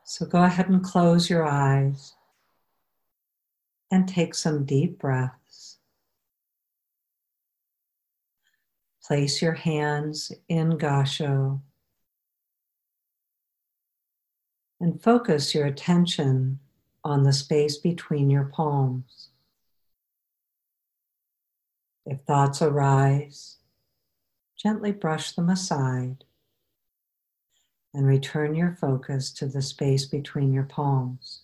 So go ahead and close your eyes and take some deep breaths. Place your hands in Gassho and focus your attention on the space between your palms. If thoughts arise, gently brush them aside and return your focus to the space between your palms.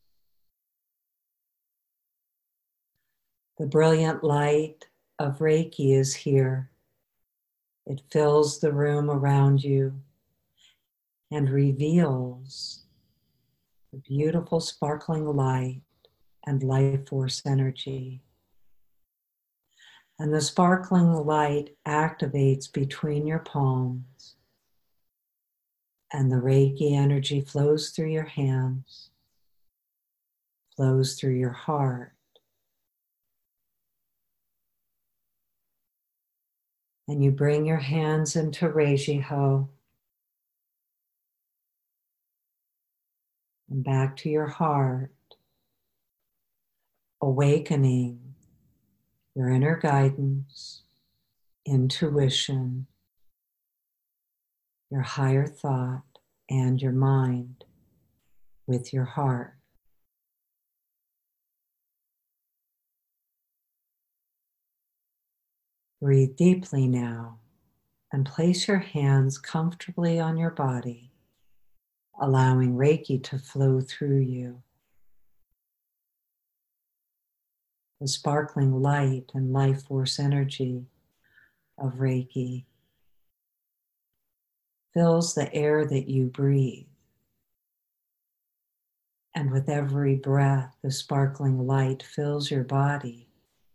The brilliant light of Reiki is here. It fills the room around you and reveals the beautiful sparkling light and life force energy. And the sparkling light activates between your palms, and the Reiki energy flows through your hands, flows through your heart, and you bring your hands into Reijiho and back to your heart, awakening your inner guidance, intuition, your higher thought, and your mind with your heart. Breathe deeply now and place your hands comfortably on your body, allowing Reiki to flow through you. The sparkling light and life force energy of Reiki fills the air that you breathe. And with every breath, the sparkling light fills your body.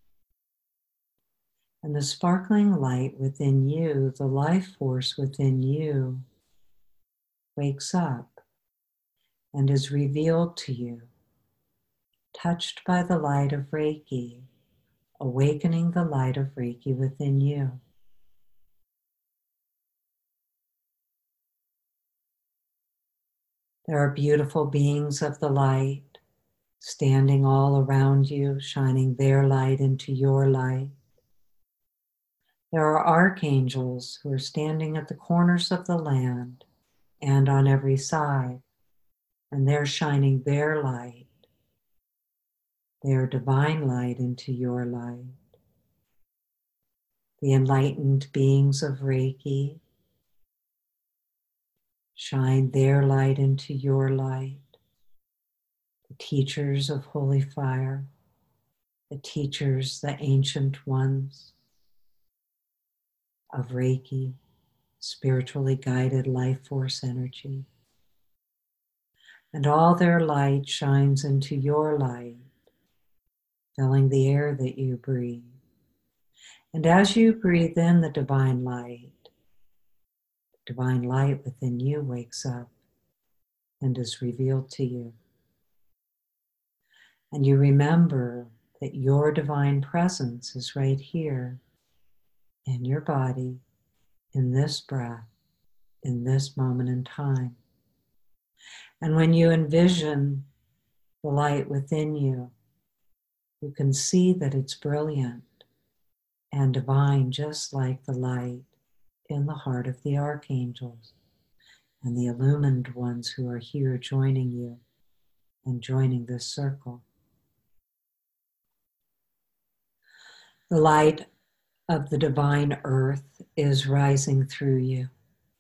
And the sparkling light within you, the life force within you, wakes up and is revealed to you, touched by the light of Reiki, awakening the light of Reiki within you. There are beautiful beings of the light standing all around you, shining their light into your light. There are archangels who are standing at the corners of the land and on every side, and they're shining their light, their divine light into your light. The enlightened beings of Reiki shine their light into your light. The teachers of Holy Fire, the teachers, the ancient ones of Reiki, spiritually guided life force energy. And all their light shines into your light, filling the air that you breathe. And as you breathe in the divine light within you wakes up and is revealed to you. And you remember that your divine presence is right here in your body, in this breath, in this moment in time. And when you envision the light within you, you can see that it's brilliant and divine, just like the light in the heart of the archangels and the illumined ones who are here joining you and joining this circle. The light of the divine earth is rising through you.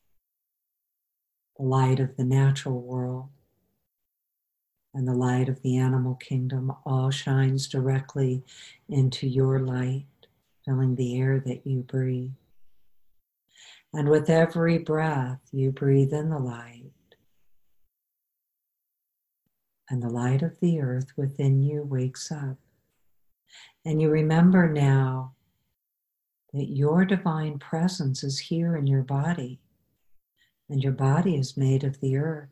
The light of the natural world and the light of the animal kingdom all shines directly into your light, filling the air that you breathe. And with every breath, you breathe in the light. And the light of the earth within you wakes up. And you remember now that your divine presence is here in your body. And your body is made of the earth.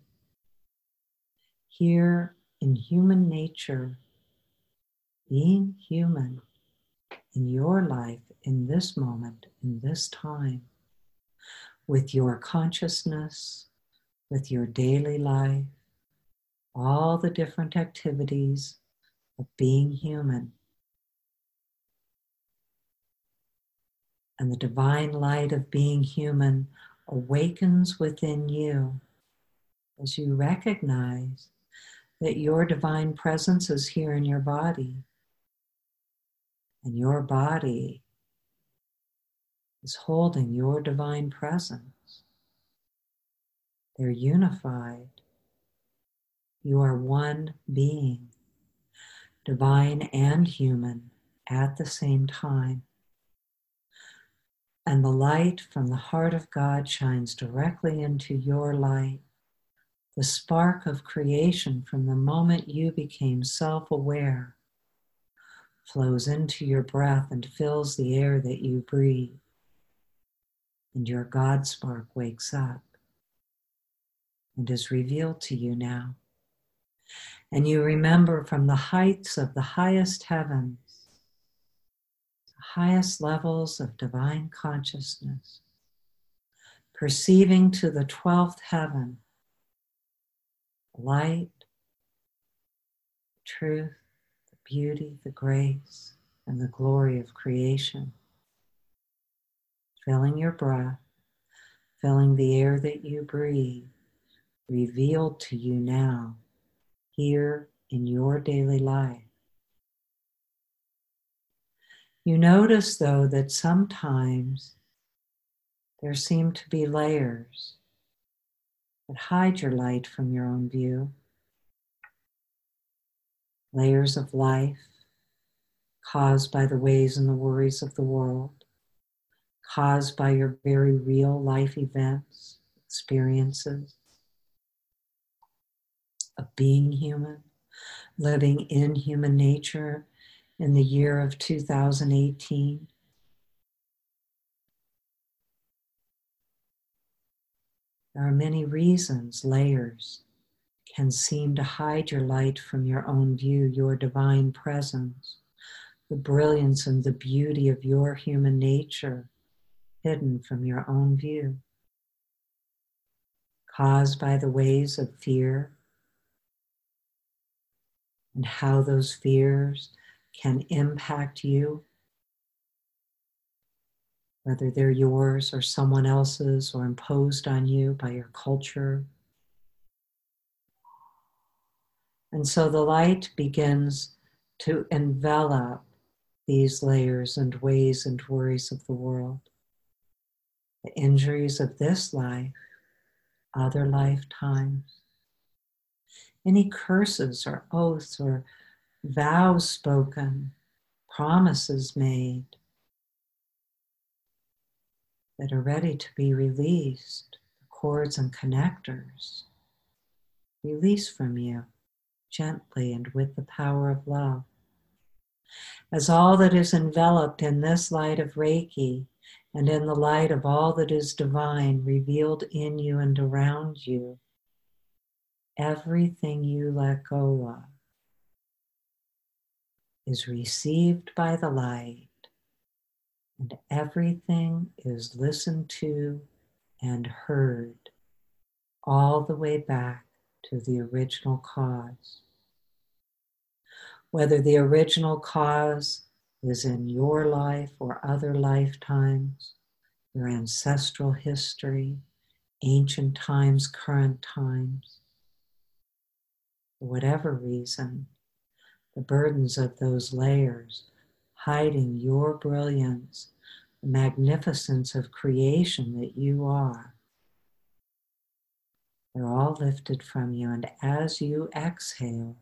Here in human nature, being human in your life, in this moment, in this time, with your consciousness, with your daily life, all the different activities of being human. And the divine light of being human awakens within you as you recognize that your divine presence is here in your body. And your body is holding your divine presence. They're unified. You are one being, divine and human, at the same time. And the light from the heart of God shines directly into your light. The spark of creation from the moment you became self-aware flows into your breath and fills the air that you breathe. And your God spark wakes up and is revealed to you now. And you remember from the heights of the highest heavens, the highest levels of divine consciousness, perceiving to the 12th heaven, light, truth, the beauty, the grace, and the glory of creation, filling your breath, filling the air that you breathe, revealed to you now, here in your daily life. You notice, though, that sometimes there seem to be layers that hide your light from your own view. Layers of life caused by the ways and the worries of the world, caused by your very real life events, experiences of being human, living in human nature in the year of 2018. There are many reasons layers can seem to hide your light from your own view, your divine presence, the brilliance and the beauty of your human nature hidden from your own view, caused by the ways of fear and how those fears can impact you, whether they're yours or someone else's or imposed on you by your culture. And so the light begins to envelop these layers and ways and worries of the world, the injuries of this life, other lifetimes, any curses or oaths or vows spoken, promises made that are ready to be released, the cords and connectors, release from you gently and with the power of love. As all that is enveloped in this light of Reiki and in the light of all that is divine revealed in you and around you, everything you let go of is received by the light, and everything is listened to and heard all the way back to the original cause. Whether the original cause is in your life or other lifetimes, your ancestral history, ancient times, current times, for whatever reason, the burdens of those layers hiding your brilliance, the magnificence of creation that you are, they're all lifted from you. And as you exhale,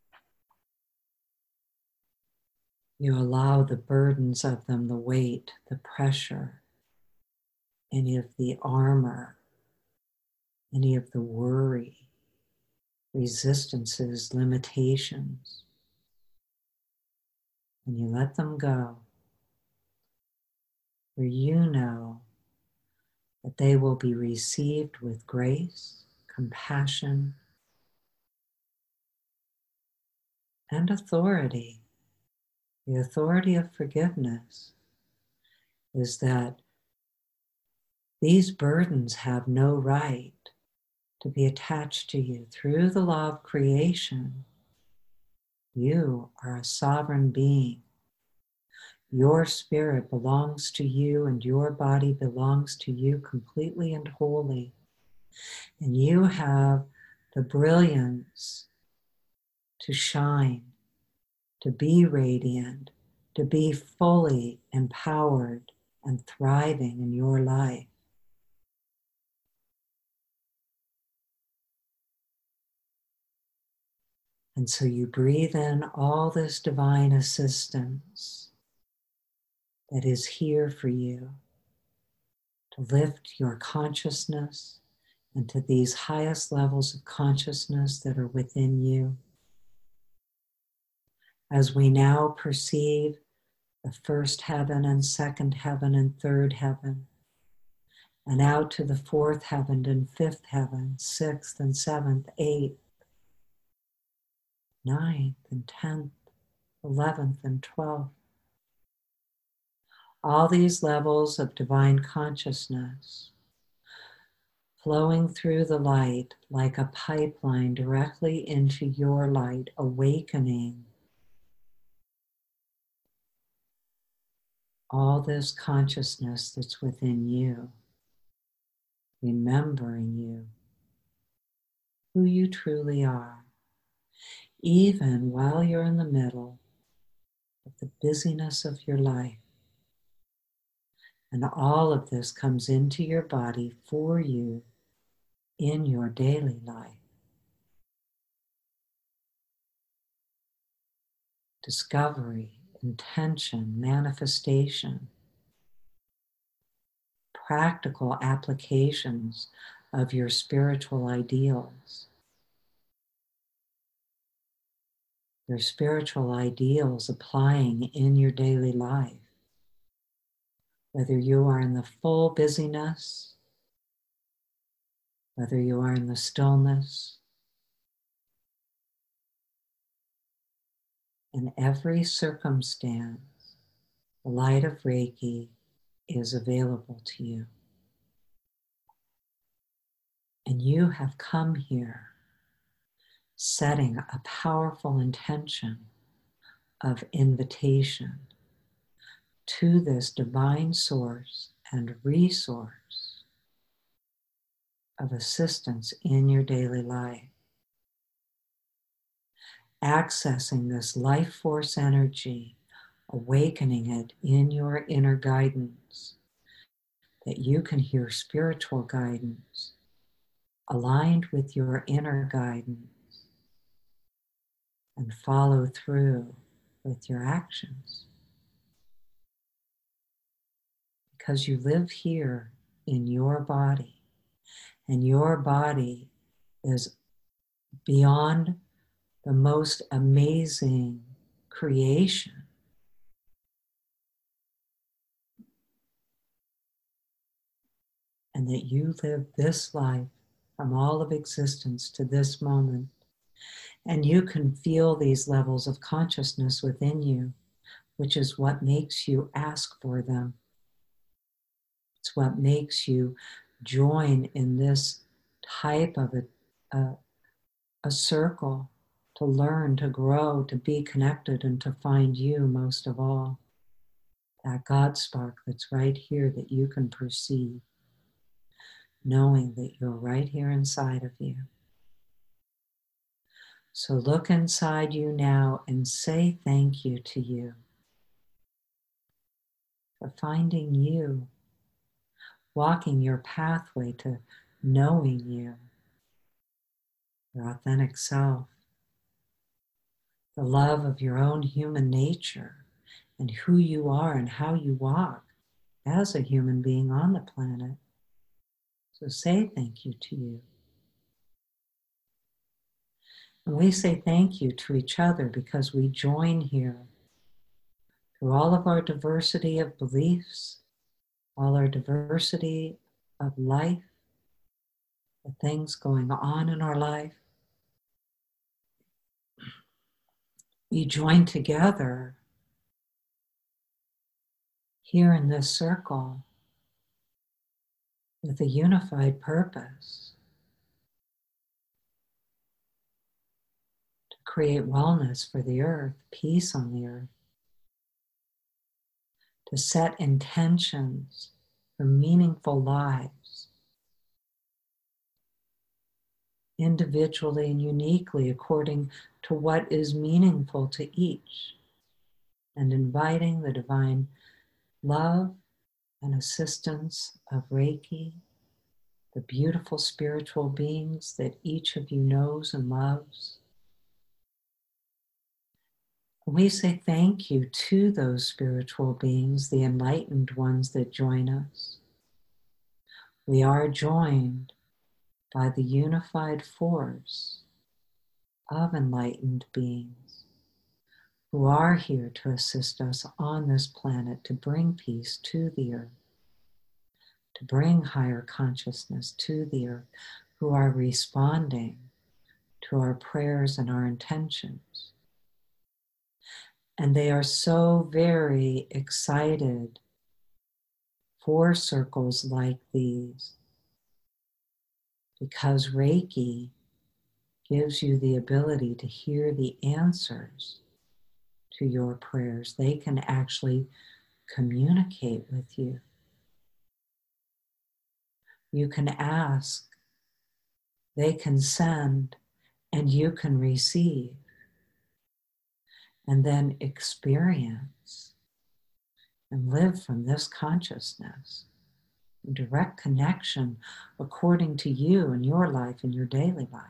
you allow the burdens of them, the weight, the pressure, any of the armor, any of the worry, resistances, limitations, and you let them go, for you know that they will be received with grace, compassion, and authority. The authority of forgiveness is that these burdens have no right to be attached to you. Through the law of creation, you are a sovereign being. Your spirit belongs to you and your body belongs to you completely and wholly. And you have the brilliance to shine, to be radiant, to be fully empowered and thriving in your life. And so you breathe in all this divine assistance that is here for you to lift your consciousness into these highest levels of consciousness that are within you. As we now perceive the first heaven and second heaven and third heaven, and out to the fourth heaven and fifth heaven, sixth and seventh, eighth, ninth and 10th, 11th and 12th. All these levels of divine consciousness flowing through the light like a pipeline directly into your light, awakening all this consciousness that's within you, remembering you, who you truly are, even while you're in the middle of the busyness of your life. And all of this comes into your body for you in your daily life. Discovery, intention, manifestation, practical applications of your spiritual ideals. Your spiritual ideals applying in your daily life. Whether you are in the full busyness, whether you are in the stillness, in every circumstance, the light of Reiki is available to you. And you have come here setting a powerful intention of invitation to this divine source and resource of assistance in your daily life. Accessing this life force energy, awakening it in your inner guidance, that you can hear spiritual guidance aligned with your inner guidance and follow through with your actions. Because you live here in your body, and your body is beyond the most amazing creation. And that you live this life from all of existence to this moment. And you can feel these levels of consciousness within you, which is what makes you ask for them. It's what makes you join in this type of a circle to learn, to grow, to be connected, and to find you most of all. That God spark that's right here that you can perceive, knowing that you're right here inside of you. So look inside you now and say thank you to you for finding you, walking your pathway to knowing you, your authentic self, the love of your own human nature and who you are and how you walk as a human being on the planet. So say thank you to you. And we say thank you to each other because we join here through all of our diversity of beliefs, all our diversity of life, the things going on in our life. We join together here in this circle with a unified purpose create wellness for the earth, peace on the earth, to set intentions for meaningful lives, individually and uniquely according to what is meaningful to each, and inviting the divine love and assistance of Reiki, the beautiful spiritual beings that each of you knows and loves. We say thank you to those spiritual beings, the enlightened ones that join us. We are joined by the unified force of enlightened beings who are here to assist us on this planet to bring peace to the earth, to bring higher consciousness to the earth, who are responding to our prayers and our intentions. And they are so very excited for circles like these because Reiki gives you the ability to hear the answers to your prayers. They can actually communicate with you. You can ask, they can send, and you can receive. And then experience and live from this consciousness, direct connection according to you and your life and your daily life.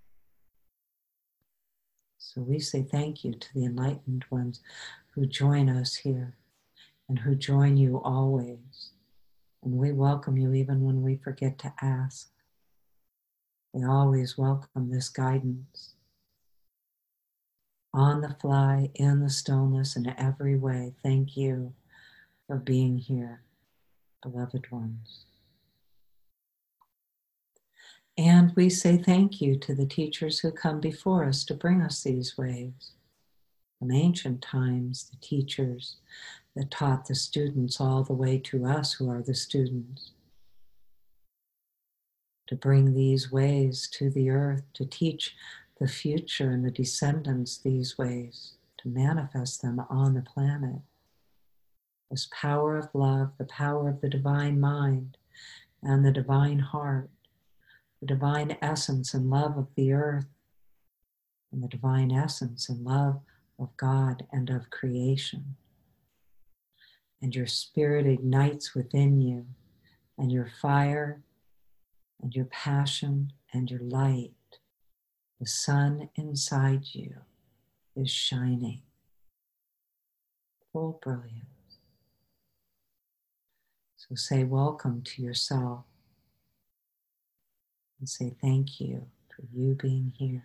So we say thank you to the enlightened ones who join us here and who join you always. And we welcome you even when we forget to ask. They always welcome this guidance. On the fly, in the stillness, in every way, thank you for being here, beloved ones. And we say thank you to the teachers who come before us to bring us these ways. From ancient times, the teachers that taught the students all the way to us who are the students. To bring these ways to the earth, to teach the future and the descendants these ways, to manifest them on the planet. This power of love, the power of the divine mind and the divine heart, the divine essence and love of the earth, and the divine essence and love of God and of creation. And your spirit ignites within you, and your fire and your passion and your light, the sun inside you is shining, full brilliance. So say welcome to yourself and say thank you for you being here.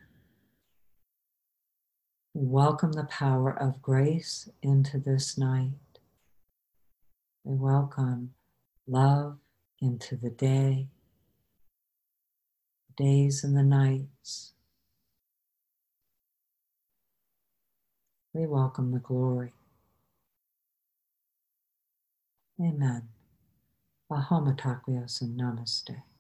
We welcome the power of grace into this night. We welcome love into the day, the days and the nights. We welcome the glory. Amen. Ahom Atakwiyas and Namaste.